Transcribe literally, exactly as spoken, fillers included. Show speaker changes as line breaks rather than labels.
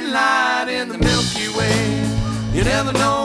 light in the Milky Way. You never know